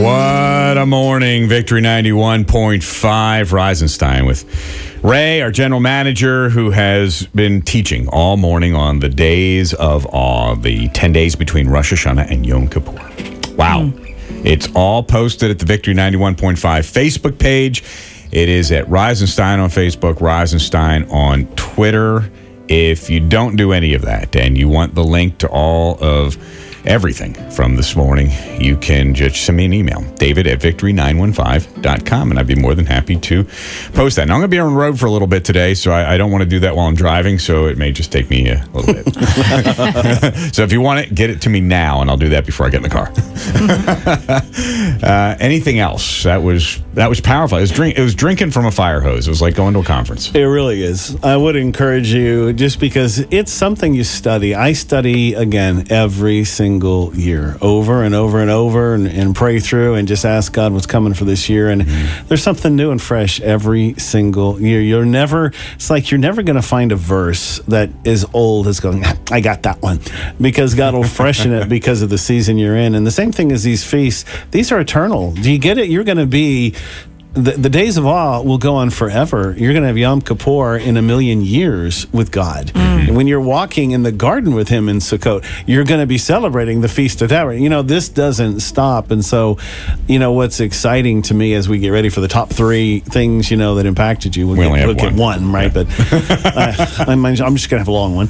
What a morning. Victory 91.5. Reisenstein with Ray, our general manager, who has been teaching all morning on the days of awe, the 10 days between Rosh Hashanah and Yom Kippur. Wow. It's all posted at the Victory 91.5 Facebook page. It is at Reisenstein on Facebook, Reisenstein on Twitter. If you don't do any of that and you want the link to all of everything from this morning, you can just send me an email, david@victory915.com, and I'd be more than happy to post that. Now, I'm going to be on the road for a little bit today, so I don't want to do that while I'm driving, so it may just take me a little bit. So if you want it, get it to me now, and I'll do that before I get in the car. Anything else? That was powerful. It was drinking from a fire hose. It was like going to a conference. It really is. I would encourage you, just because it's something you study. I study, again, every single year, over and over and over, and pray through and just ask God what's coming for this year. And there's something new and fresh every single year. It's like you're never going to find a verse that is old as going, I got that one, because God will freshen it because of the season you're in. And the same thing as these feasts, these are eternal. Do you get it? You're going to be the days of awe will go on forever. You're going to have Yom Kippur in 1,000,000 years with God. And when you're walking in the garden with him in Sukkot, you're going to be celebrating the Feast of Tabernacles. This doesn't stop. And so, what's exciting to me as we get ready for the top 3 things, that impacted you. We only have at one, right? Yeah. But I'm just going to have a long one.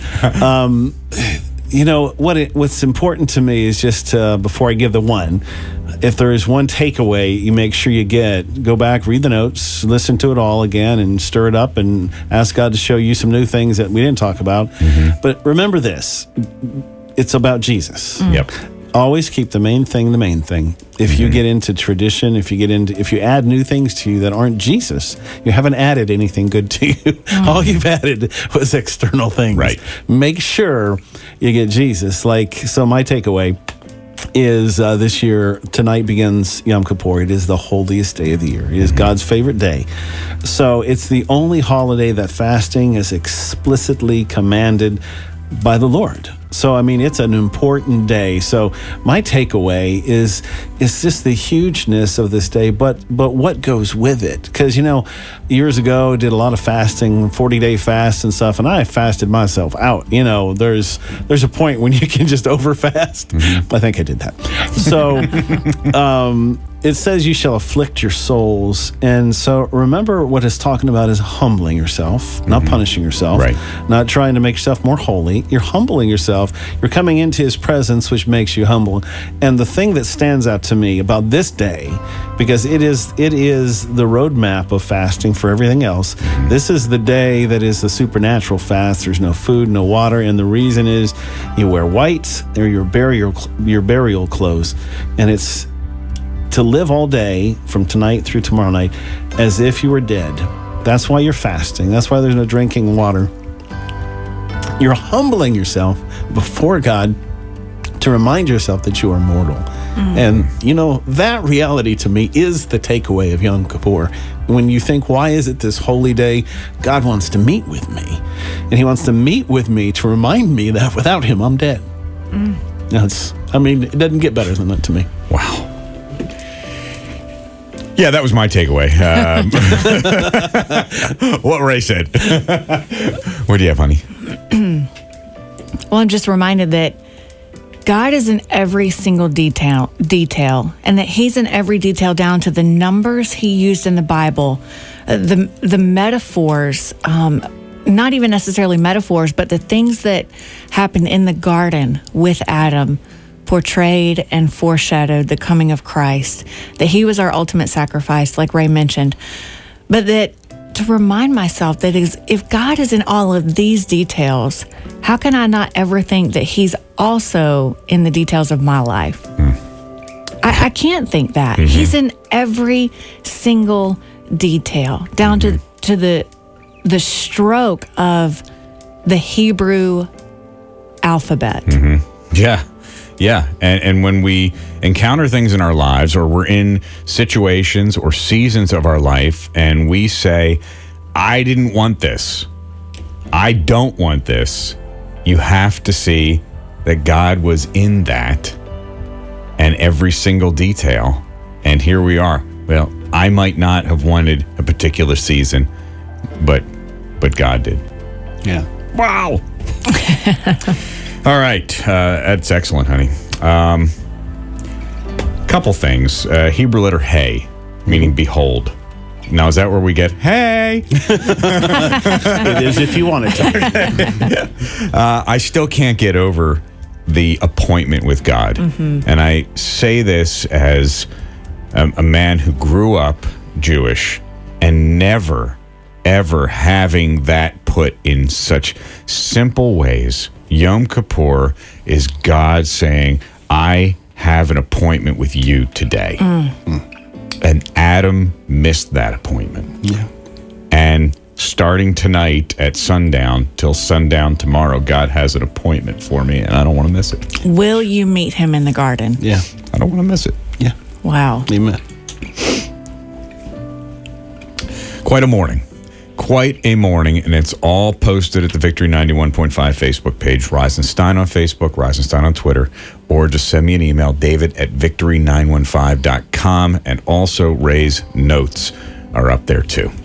What's important to me is just before I give the one, if there is one takeaway, you make sure you go back, read the notes, listen to it all again, and stir it up, and ask God to show you some new things that we didn't talk about. But remember this: it's about Jesus. Yep. Always keep the main thing. If you get into tradition, if you add new things to you that aren't Jesus, you haven't added anything good to you. All you've added was external things. Right. Make sure you get Jesus. So my takeaway is this year, tonight begins Yom Kippur. It is the holiest day of the year. It is God's favorite day. So it's the only holiday that fasting is explicitly commanded by the Lord. So, it's an important day. So my takeaway is just the hugeness of this day, but what goes with it. Because, years ago, did a lot of fasting, 40-day fasts and stuff, and I fasted myself out. There's a point when you can just over-fast. I think I did that. So it says you shall afflict your souls. And so remember, what it's talking about is humbling yourself, not punishing yourself, right. Not trying to make yourself more holy. You're humbling yourself. You're coming into his presence, which makes you humble. And the thing that stands out to me about this day, because it is the roadmap of fasting for everything else. This is the day that is the supernatural fast. There's no food, no water. And the reason is you wear white or your burial clothes. And it's to live all day from tonight through tomorrow night as if you were dead. That's why you're fasting. That's why there's no drinking water. You're humbling yourself before God to remind yourself that you are mortal. And, that reality to me is the takeaway of Yom Kippur. When you think, why is it this holy day? God wants to meet with me. And he wants to meet with me to remind me that without him, I'm dead. It doesn't get better than that to me. Wow. Yeah, that was my takeaway. What Ray said. What do you have, honey? Well, I'm just reminded that God is in every single detail, and that he's in every detail down to the numbers he used in the Bible, the metaphors, not even necessarily metaphors, but the things that happened in the garden with Adam portrayed and foreshadowed the coming of Christ, that he was our ultimate sacrifice, like Ray mentioned. But that to remind myself that if God is in all of these details, how can I not ever think that he's also in the details of my life? I can't think that. He's in every single detail, down to the stroke of the Hebrew alphabet. Yeah. And when we encounter things in our lives, or we're in situations or seasons of our life, and we say, I didn't want this, I don't want this, you have to see that God was in that and every single detail, And here we are. Well, I might not have wanted a particular season, but God did. Yeah. Wow. All right. That's excellent, honey. Couple things. Hebrew letter hey, meaning behold. Now, is that where we get hey? It is if you want it to. I still can't get over the appointment with God. And I say this as a man who grew up Jewish and never, ever having that put in such simple ways. Yom Kippur is God saying, I have an appointment with you today. And Adam missed that appointment. Yeah. And starting tonight at sundown till sundown tomorrow, God has an appointment for me, and I don't want to miss it. Will you meet him in the garden? Yeah. I don't want to miss it. Yeah. Wow. Amen. Quite a morning. Quite a morning, and it's all posted at the Victory 91.5 Facebook page. Reisenstein on Facebook, Reisenstein on Twitter, or just send me an email, david@victory915.com, and also Ray's notes are up there too.